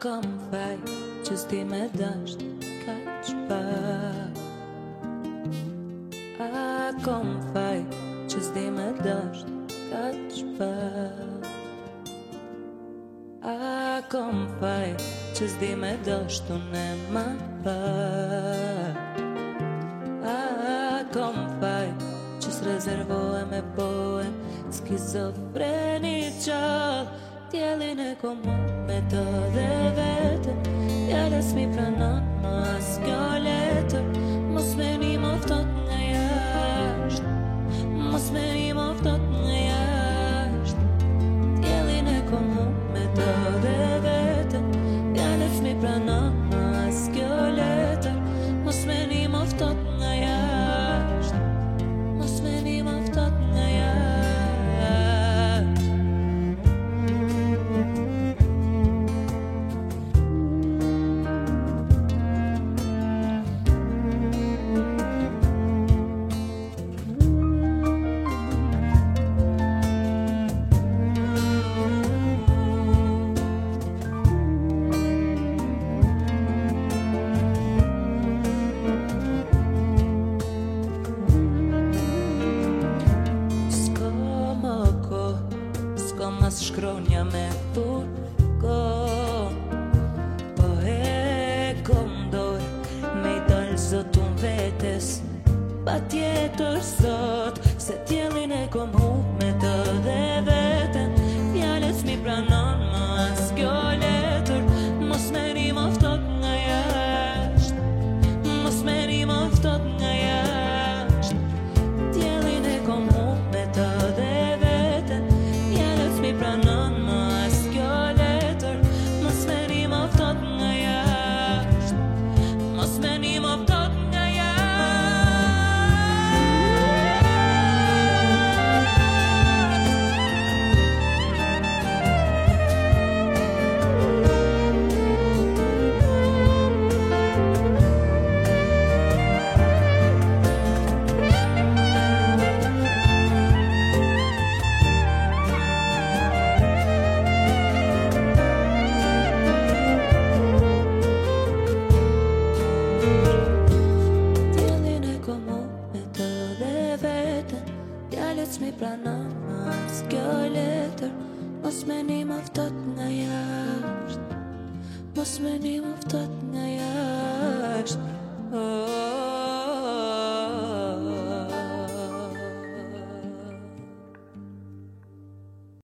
kam faj që s'di me dasht kaq pak. A kam faj që s'di me dasht kaq pak. A kam faj që s'di me dasht unë ma pak. A kam faj që s'rezervohem e bohem skizofreni qall. Djelin e kom me të dhe vetën, djeles mi pranon më as kjo letër. Mos me një moftot nga jasht, mos me një moftot nga jasht. Djelin e kom me të dhe vetën, djeles mi pranon më as kjo letër. Mos me një moftot nga jasht, mos me një moftot nga jasht. Mas shkronja me furgon, po e kom dorë me i dalë zotun vetes. Pa tjetër sot, se tjelin e kom me të dhe veten. Fjales mi pranon më as kjo letër. Mos me një moftot nga jasht, mos me një moftot nga jasht. Tjelin e kom me të dhe veten. Mi pranon më as kjo letër. Mos me një moftot nga jasht, mos me një moftot nga jasht. Mi pranon më as kjo letër. Mos me një moftot nga jasht, mos me një moftot nga jasht.